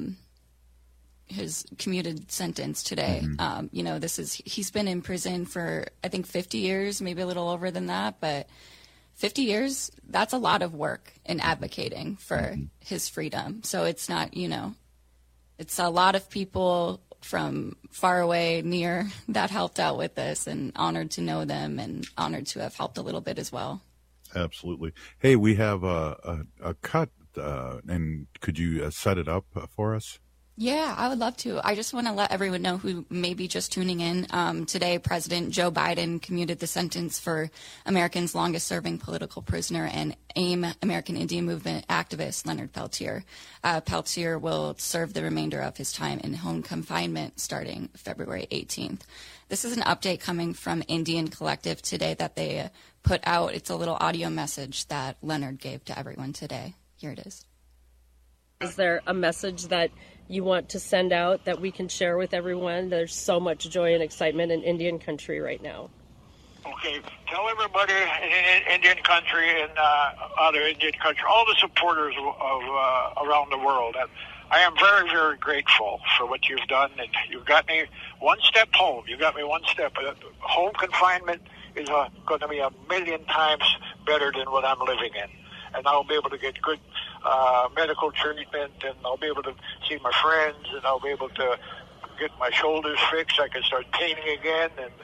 commuted sentence today. Mm-hmm. He's been in prison for, I think, 50 years, maybe a little over than that, but 50 years, that's a lot of work in advocating for his freedom. So it's not, it's a lot of people from far away, near, that helped out with this, and honored to know them and honored to have helped a little bit as well. Absolutely. Hey, we have a cut, and could you set it up for us? Yeah, I would love to. I just want to let everyone know who may be just tuning in. Today, President Joe Biden commuted the sentence for America's longest-serving political prisoner and AIM, American Indian Movement activist, Leonard Peltier. Peltier will serve the remainder of his time in home confinement starting February 18th. This is an update coming from Indian Collective today that they put out. It's a little audio message that Leonard gave to everyone today. Here it is. Is there a message that you want to send out that we can share with everyone? There's so much joy and excitement in Indian country right now. Okay, tell everybody in Indian country and other Indian country, all the supporters of around the world, that I am very, very grateful for what you've done, and you've got me one step home. You got me one step. Home confinement is going to be 1,000,000 times better than what I'm living in. And I'll be able to get good medical treatment, and I'll be able to see my friends, and I'll be able to get my shoulders fixed. I can start painting again, and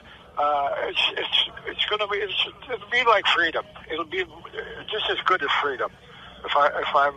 it'll be like freedom. It'll be just as good as freedom if I'm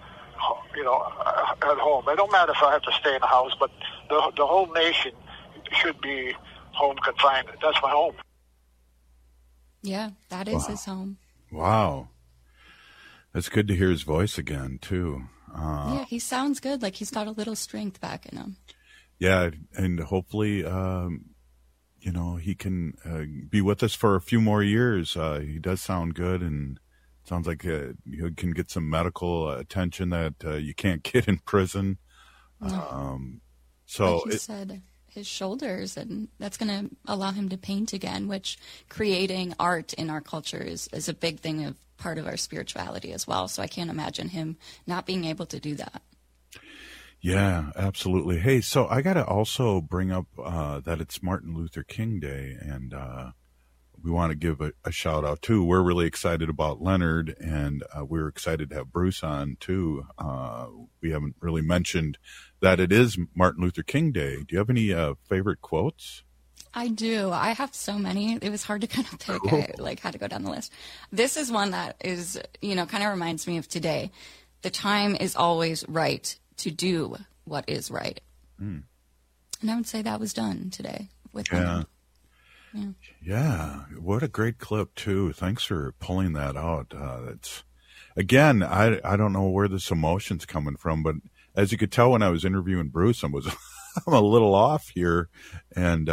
at home. It don't matter if I have to stay in the house, but the whole nation should be home confinement. That's my home. Yeah, that is his home. Wow. It's good to hear his voice again, too. Yeah, he sounds good. Like he's got a little strength back in him. Yeah, and hopefully, he can be with us for a few more years. He does sound good, and sounds like he can get some medical attention that you can't get in prison. No. So like you said, his shoulders, and that's going to allow him to paint again, which creating art in our culture is a big thing of part of our spirituality as well. So I can't imagine him not being able to do that. Yeah, absolutely. Hey, so I got to also bring up that it's Martin Luther King Day, and we want to give a shout out too. We're really excited about Leonard, and we're excited to have Bruce on too. We haven't really mentioned that it is Martin Luther King Day. Do you have any favorite quotes? I do. I have so many. It was hard to kind of pick. I had to go down the list. This is one that is, kind of reminds me of today. The time is always right to do what is right. And I would say that was done today with Yeah. Leonard. Yeah. What a great clip, too. Thanks for pulling that out. It's again, I don't know where this emotion's coming from, but as you could tell when I was interviewing Bruce, I'm a little off here, and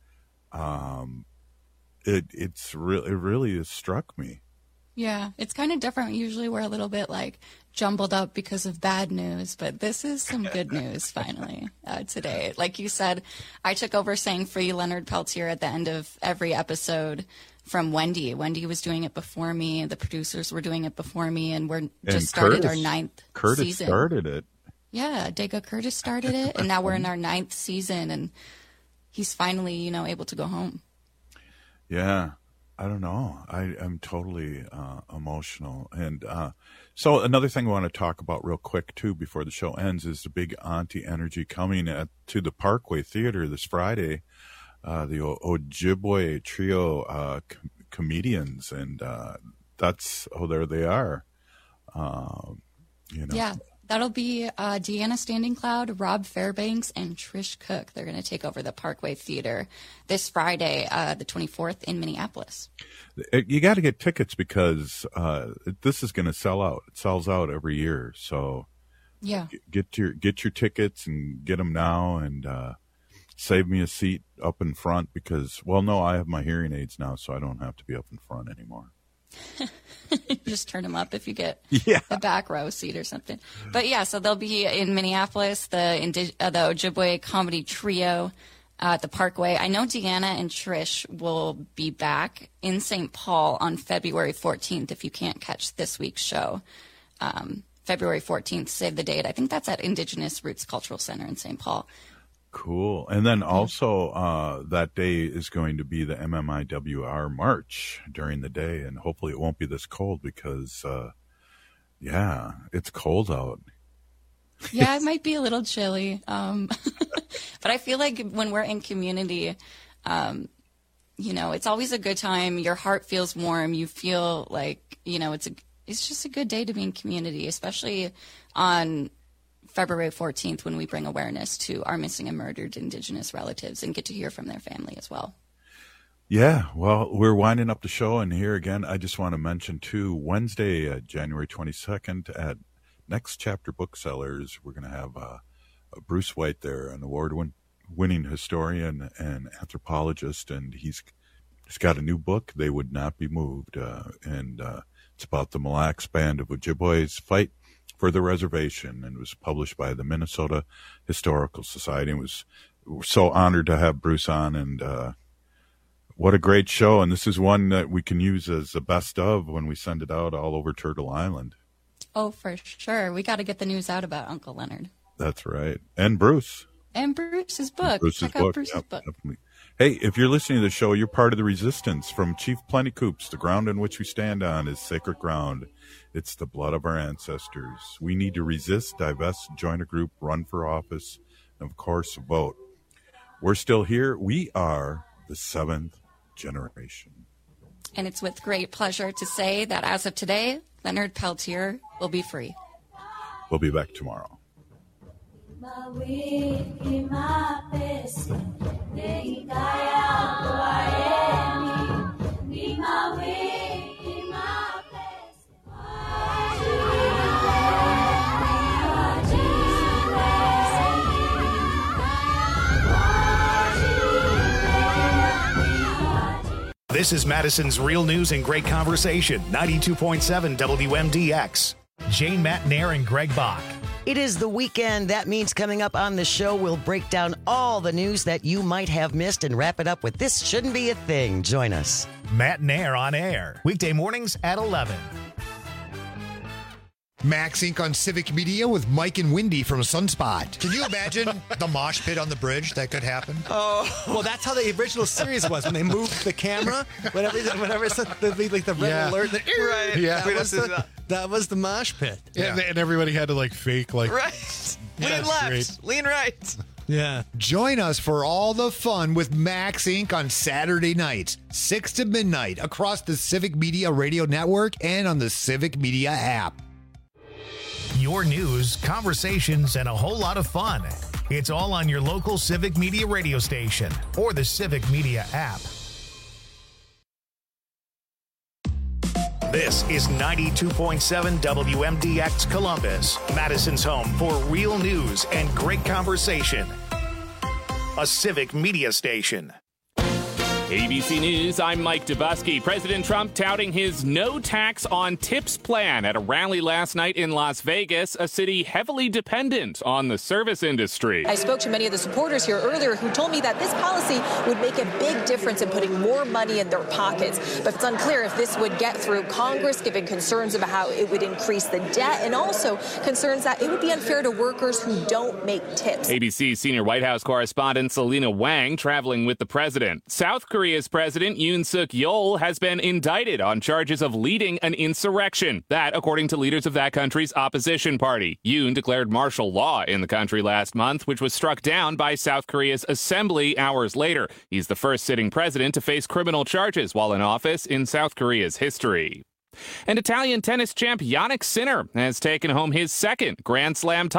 it really has struck me. Yeah, it's kind of different. Usually we're a little bit like jumbled up because of bad news, but this is some good news finally today. Like you said, I took over saying Free Leonard Peltier at the end of every episode from Wendy. Wendy was doing it before me. The producers were doing it before me, and started our 9th Curtis season. Started it. Yeah, Dega Curtis started it, and now we're in our 9th season, and he's finally, able to go home. Yeah. I don't know. I'm totally emotional. And so another thing I want to talk about real quick, too, before the show ends, is the big Auntie Energy coming to the Parkway Theater this Friday. The Ojibwe Trio comedians. And there they are. Yeah. That'll be Deanna Standing Cloud, Rob Fairbanks, and Trish Cook. They're going to take over the Parkway Theater this Friday, the 24th in Minneapolis. You got to get tickets because this is going to sell out. It sells out every year. So yeah, get your tickets and get them now, and save me a seat up in front because, I have my hearing aids now, so I don't have to be up in front anymore. Just turn them up if you get the back row seat or something. But yeah, so they'll be in Minneapolis, the Ojibwe Comedy Trio at the Parkway. I know Deanna and Trish will be back in St. Paul on February 14th if you can't catch this week's show. February 14th, save the date. I think that's at Indigenous Roots Cultural Center in St. Paul. Cool. And then also that day is going to be the MMIWR March during the day, and hopefully it won't be this cold because, it's cold out. Yeah, it might be a little chilly. But I feel like when we're in community, it's always a good time. Your heart feels warm. You feel like, it's just a good day to be in community, especially on February 14th when we bring awareness to our missing and murdered Indigenous relatives and get to hear from their family as well. Yeah, well, we're winding up the show, and here again, I just want to mention, too, Wednesday, January 22nd at Next Chapter Booksellers, we're going to have Bruce White there, an award-winning historian and anthropologist, and he's got a new book, They Would Not Be Moved, and it's about the Mille Lacs Band of Ojibwe's fight for the reservation, and was published by the Minnesota Historical Society. We're so honored to have Bruce on, and what a great show. And this is one that we can use as the best of when we send it out all over Turtle Island. Oh, for sure. We got to get the news out about Uncle Leonard. That's right. And Bruce. And Bruce's book. Check out Bruce's book. Definitely. Hey, if you're listening to the show, you're part of the resistance. From Chief Plentycoops, the ground on which we stand on is sacred ground. It's the blood of our ancestors. We need to resist, divest, join a group, run for office, and of course, vote. We're still here. We are the 7th generation. And it's with great pleasure to say that as of today, Leonard Peltier will be free. We'll be back tomorrow. This is Madison's Real News and Great Conversation, 92.7 WMDX. Jane Matnair and Greg Bach. It is the weekend. That means coming up on the show, we'll break down all the news that you might have missed and wrap it up with This Shouldn't Be a Thing. Join us. Matnair on air, weekday mornings at 11. Max Inc. on Civic Media with Mike and Wendy from Sunspot. Can you imagine the mosh pit on the bridge that could happen? Oh, well, that's how the original series was when they moved the camera. Whenever there'd be like the red alert. Right. Yeah. That was the mosh pit. Yeah. And everybody had to fake right. Lean left, great. lean right. Yeah. Join us for all the fun with Max Inc. on Saturday nights, 6 to midnight, across the Civic Media Radio Network and on the Civic Media app. Your news, conversations, and a whole lot of fun. It's all on your local Civic Media radio station or the Civic Media app. This is 92.7 WMDX Columbus, Madison's home for real news and great conversation. A Civic Media station. ABC News, I'm Mike Dubusky. President Trump touting his no tax on tips plan at a rally last night in Las Vegas, a city heavily dependent on the service industry. I spoke to many of the supporters here earlier who told me that this policy would make a big difference in putting more money in their pockets. But it's unclear if this would get through Congress, given concerns about how it would increase the debt and also concerns that it would be unfair to workers who don't make tips. ABC senior White House correspondent Selena Wang traveling with the president. South Korea's President Yoon Suk Yeol has been indicted on charges of leading an insurrection. That, according to leaders of that country's opposition party. Yoon declared martial law in the country last month, which was struck down by South Korea's assembly hours later. He's the first sitting president to face criminal charges while in office in South Korea's history. And Italian tennis champ Jannik Sinner has taken home his second Grand Slam title.